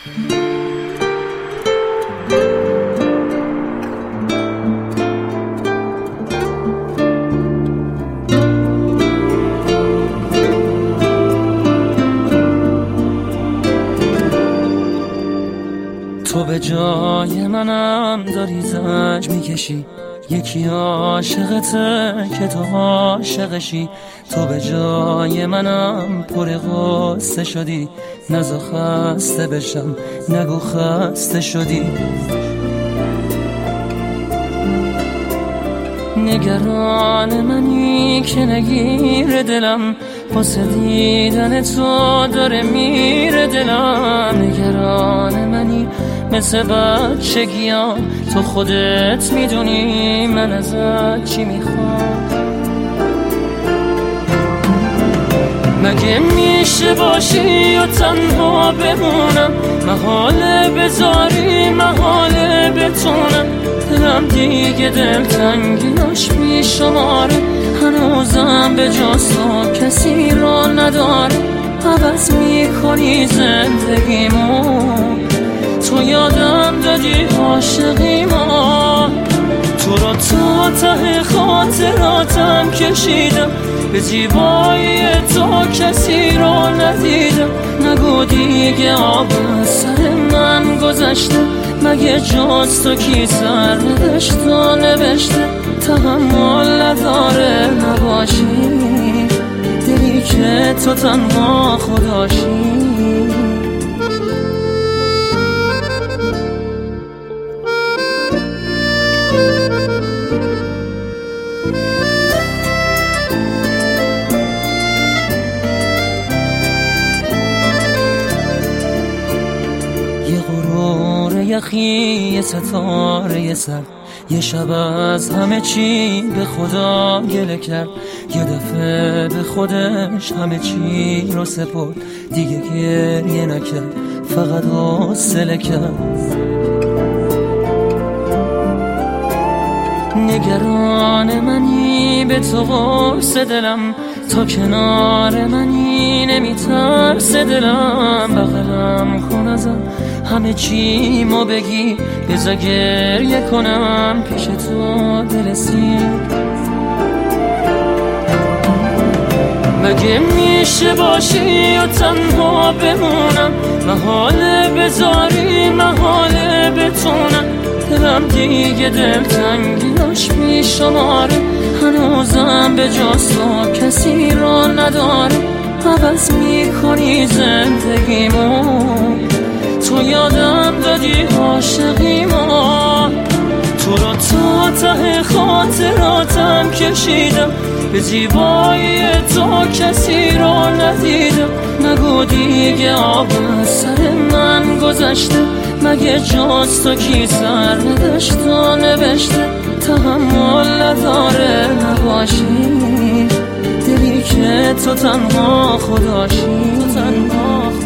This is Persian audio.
تو به جای منم داری زنج میکشی، یکی عاشقته که تو عاشقشی. تو به جای منم پر غصه شدی، نزا خسته بشم نگو خسته شدی. نگران منی که نگیر دلم، واسه دیدن تو داره میره دلم. نگران منی مثل بچگیام، تو خودت میدونی من ازت چی میخوام. مگه میشه باشی و تنها بمونم، محاله بذاری محاله بتونم. دلم دیگه دلتنگیاش بیشماره، هنوزم به جز تو کسی را نداره. عوض میکنی زندگیمو، تو یادم دادی عاشقیمو. تو رو تا ته خاطراتم کشیدم، به زیبایی تو کسی را ندیدم. نگو دیگه آب از سر من گذشته، مگه جز تو کی سر نوشت و نوشته. تحمل نداره نباشی، دلی که تو تنها خداشی. یه غرور یخی، یه ستاره سر، یه شب از همه چی به خدا گله کرد. یه دفعه به خودش همه چی رو سپرد، دیگه گریه نکرد فقط حوصله کرد. نگران منی به تو قرص دلم، تا کنار منی نمیترس دلم. بغلم کن ازم همه چی مو بگی، بذار گریه کنم پیش تو دلسی. مگه میشه باشی و تنها بمونم، محاله بذاری محاله بتونم. دلم دیگه دلتنگیاش بیشماره، هنوزم به جز تو کسی را نداره. عوض میکنی زندگیمو، تو یادم دادی عاشقیمو. تو رو تا ته خاطراتم کشیدم، به زیبایی تو کسی را ندیدم. نگو دیگه آب از سر من گذشته، مگه جز تو کی سر نوشت و نوشته. تحمل نداره نباشی، دلی که تو تنها خداشی.